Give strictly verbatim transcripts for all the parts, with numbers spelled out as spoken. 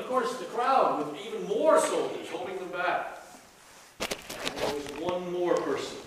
of course, the crowd with even more soldiers holding them back. And there was one more person.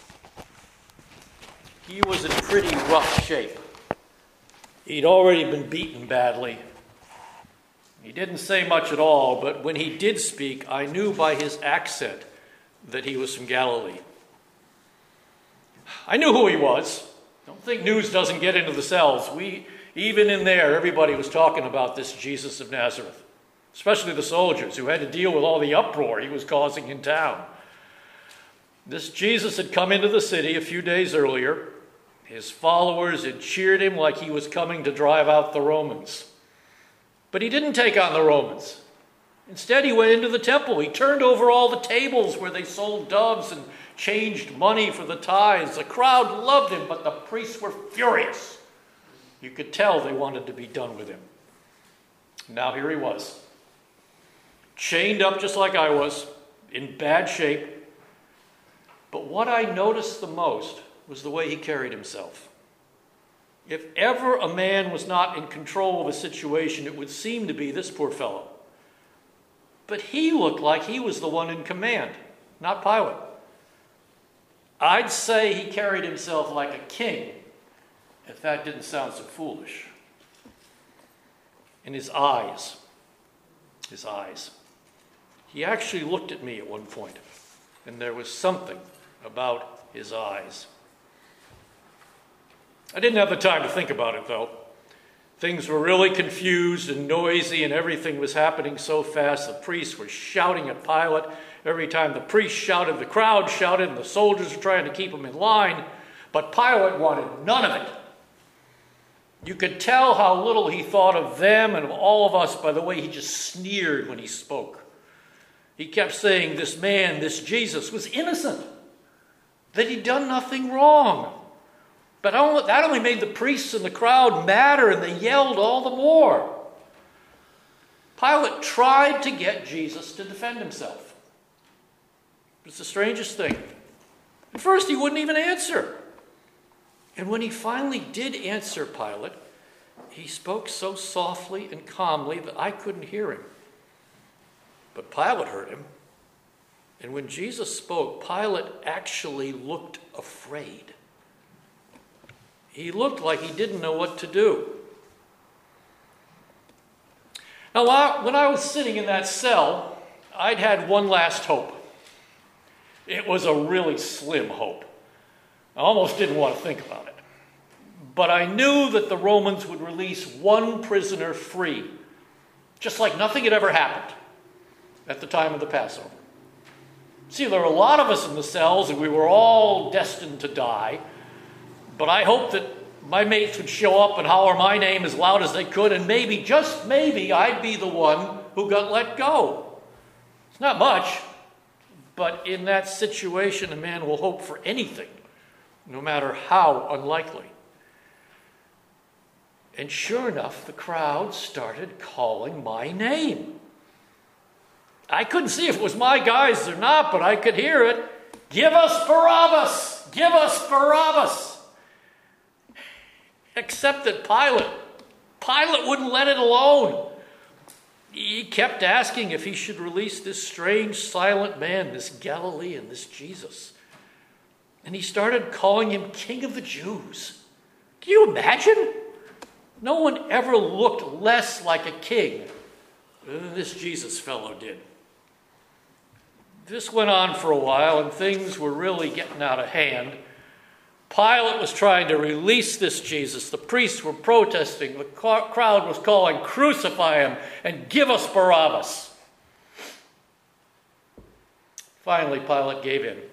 He was in pretty rough shape. He'd already been beaten badly. He didn't say much at all, but when he did speak, I knew by his accent that he was from Galilee. I knew who he was. Don't think news doesn't get into the cells. We, even in there, everybody was talking about this Jesus of Nazareth, especially the soldiers who had to deal with all the uproar he was causing in town. This Jesus had come into the city a few days earlier. His followers had cheered him like he was coming to drive out the Romans. But he didn't take on the Romans. Instead, he went into the temple. He turned over all the tables where they sold doves and changed money for the tithes. The crowd loved him, but the priests were furious. You could tell they wanted to be done with him. Now here he was, chained up just like I was, in bad shape. But what I noticed the most was the way he carried himself. If ever a man was not in control of a situation, it would seem to be this poor fellow. But he looked like he was the one in command, not Pilate. I'd say he carried himself like a king, if that didn't sound so foolish. And his eyes, his eyes. He actually looked at me at one point, and there was something about his eyes. I didn't have the time to think about it, though. Things were really confused and noisy, and everything was happening so fast. The priests were shouting at Pilate. Every time the priest shouted, the crowd shouted, and the soldiers were trying to keep him in line. But Pilate wanted none of it. You could tell how little he thought of them and of all of us by the way he just sneered when he spoke. He kept saying this man, this Jesus, was innocent, that he'd done nothing wrong. But that only made the priests and the crowd madder, and they yelled all the more. Pilate tried to get Jesus to defend himself. It's the strangest thing. At first, he wouldn't even answer. And when he finally did answer Pilate, he spoke so softly and calmly that I couldn't hear him. But Pilate heard him. And when Jesus spoke, Pilate actually looked afraid. He looked like he didn't know what to do. Now, when I was sitting in that cell, I'd had one last hope. It was a really slim hope. I almost didn't want to think about it. But I knew that the Romans would release one prisoner free, just like nothing had ever happened at the time of the Passover. See, there were a lot of us in the cells, and we were all destined to die. But I hoped that my mates would show up and holler my name as loud as they could, and maybe, just maybe, I'd be the one who got let go. It's not much, but in that situation, a man will hope for anything, no matter how unlikely. And sure enough, the crowd started calling my name. I couldn't see if it was my guys or not, but I could hear it. Give us Barabbas! Give us Barabbas! Except that Pilate, Pilate wouldn't let it alone. He kept asking if he should release this strange, silent man, this Galilean, this Jesus. And he started calling him King of the Jews. Can you imagine? No one ever looked less like a king than this Jesus fellow did. This went on for a while, and things were really getting out of hand. Pilate was trying to release this Jesus. The priests were protesting. The crowd was calling, crucify him and give us Barabbas. Finally, Pilate gave in.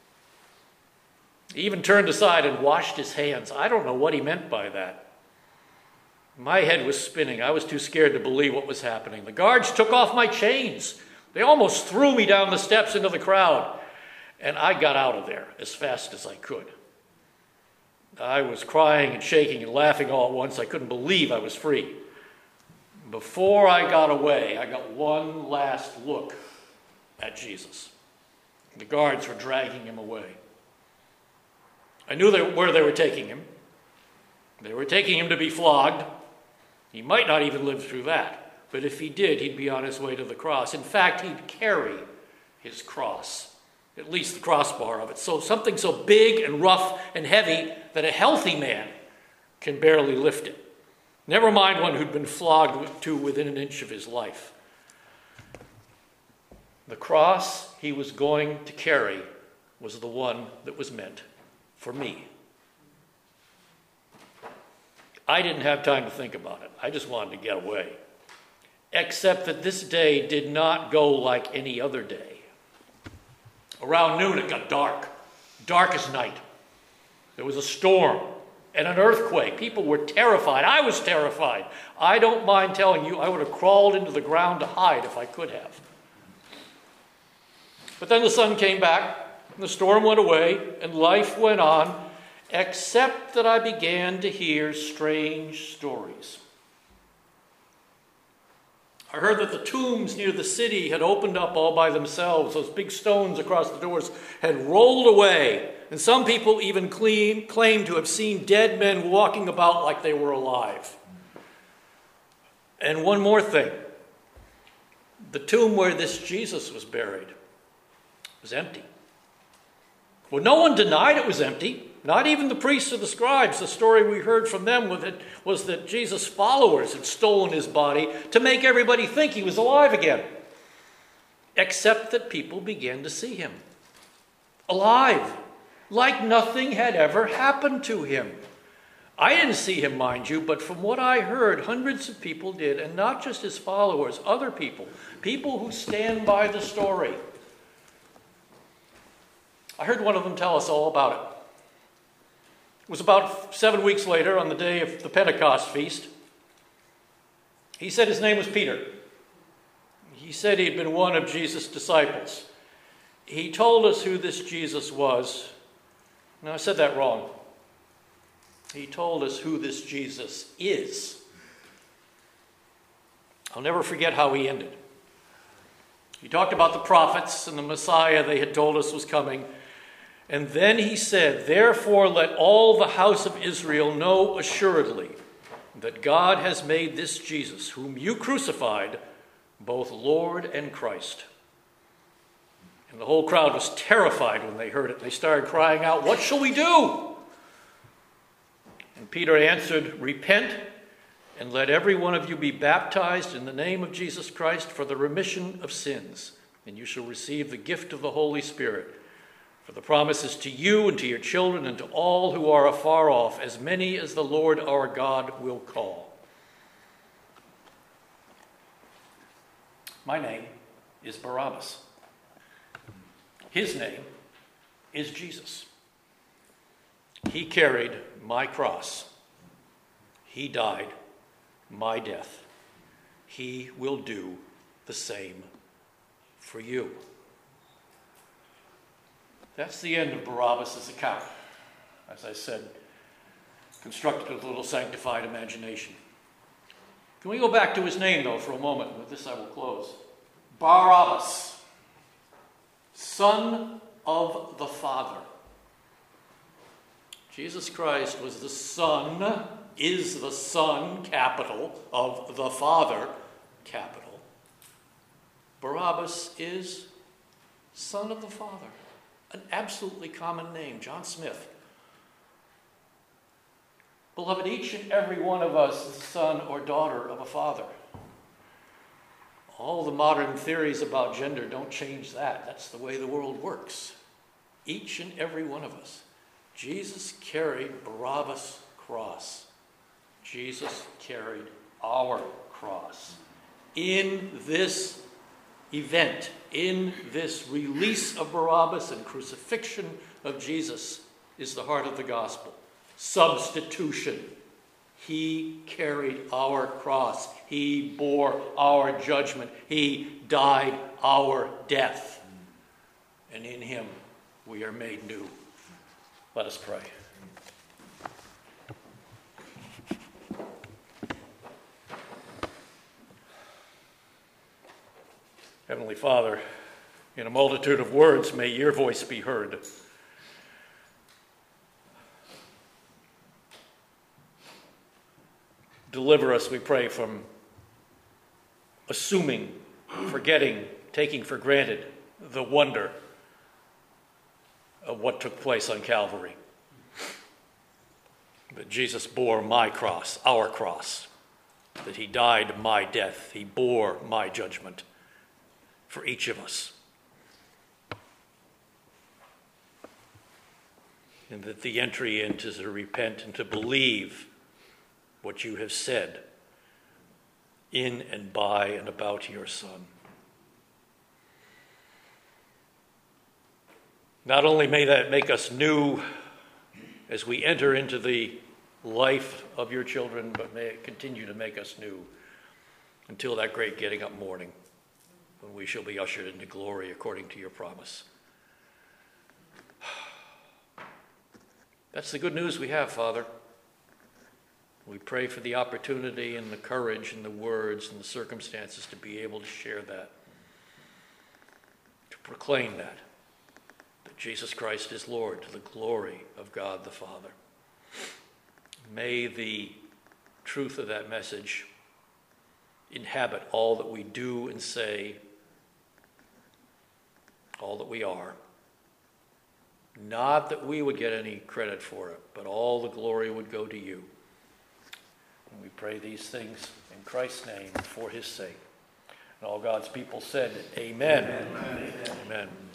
He even turned aside and washed his hands. I don't know what he meant by that. My head was spinning. I was too scared to believe what was happening. The guards took off my chains. They almost threw me down the steps into the crowd. And I got out of there as fast as I could. I was crying and shaking and laughing all at once. I couldn't believe I was free. Before I got away, I got one last look at Jesus. The guards were dragging him away. I knew they, where they were taking him. They were taking him to be flogged. He might not even live through that. but if he did, he'd be on his way to the cross. In fact, he'd carry his cross, at least the crossbar of it. So something so big and rough and heavy that a healthy man can barely lift it. Never mind one who'd been flogged to within an inch of his life. The cross he was going to carry was the one that was meant for me. I didn't have time to think about it. I just wanted to get away. Except that this day did not go like any other day. Around noon it got dark, dark as night. There was a storm and an earthquake. People were terrified. I was terrified. I don't mind telling you, I would have crawled into the ground to hide if I could have. But then the sun came back, and the storm went away, and life went on, except that I began to hear strange stories. I heard that the tombs near the city had opened up all by themselves. Those big stones across the doors had rolled away. And some people even clean, claimed to have seen dead men walking about like they were alive. And one more thing. The tomb where this Jesus was buried was empty. Well, no one denied it was empty. Not even the priests or the scribes. The story we heard from them was that, was that Jesus' followers had stolen his body to make everybody think he was alive again. Except that people began to see him alive, like nothing had ever happened to him. I didn't see him, mind you, but from what I heard, hundreds of people did, and not just his followers, other people, people who stand by the story. I heard one of them tell us all about it. It was about seven weeks later, on the day of the Pentecost feast. He said his name was Peter. He said he'd been one of Jesus' disciples. He told us who this Jesus was. No, I said that wrong. He told us who this Jesus is. I'll never forget how he ended. He talked about the prophets and the Messiah they had told us was coming. And then he said, "Therefore let all the house of Israel know assuredly that God has made this Jesus, whom you crucified, both Lord and Christ." And the whole crowd was terrified when they heard it. They started crying out, "What shall we do?" And Peter answered, "Repent, and let every one of you be baptized in the name of Jesus Christ for the remission of sins, and you shall receive the gift of the Holy Spirit. For the promise is to you and to your children and to all who are afar off, as many as the Lord our God will call." My name is Barabbas. His name is Jesus. He carried my cross. He died my death. He will do the same for you. That's the end of Barabbas' account. As I said, constructed with a little sanctified imagination. Can we go back to his name, though, for a moment? With this I will close. Barabbas, Son of the Father. Jesus Christ was the Son, is the Son, capital, of the Father, capital. Barabbas is Son of the Father. An absolutely common name, John Smith. Beloved, each and every one of us is the son or daughter of a father. All the modern theories about gender don't change that. That's the way the world works. Each and every one of us. Jesus carried Barabbas' cross. Jesus carried our cross. In this event, in this release of Barabbas and crucifixion of Jesus, is the heart of the gospel. Substitution. He carried our cross. He bore our judgment. He died our death. And in him we are made new. Let us pray. Heavenly Father, in a multitude of words, may your voice be heard. Deliver us, we pray, from assuming, forgetting, taking for granted the wonder of what took place on Calvary. That Jesus bore my cross, our cross, that he died my death, he bore my judgment for each of us. And that the entry into to repent and to believe what you have said in and by and about your Son. Not only may that make us new as we enter into the life of your children, but may it continue to make us new until that great getting up morning when we shall be ushered into glory according to your promise. That's the good news we have, Father. We pray for the opportunity and the courage and the words and the circumstances to be able to share that, to proclaim that, that Jesus Christ is Lord to the glory of God the Father. May the truth of that message inhabit all that we do and say, all that we are. Not that we would get any credit for it, but all the glory would go to you. And we pray these things in Christ's name for his sake. And all God's people said, Amen. Amen. Amen. Amen.